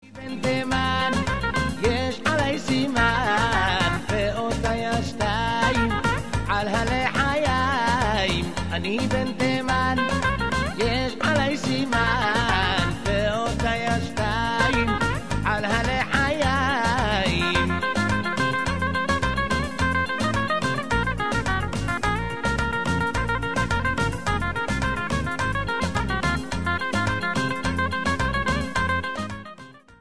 בן תימן, יש עלי סימן, ואותיי השתיים, על הלחיים, אני בן תימן.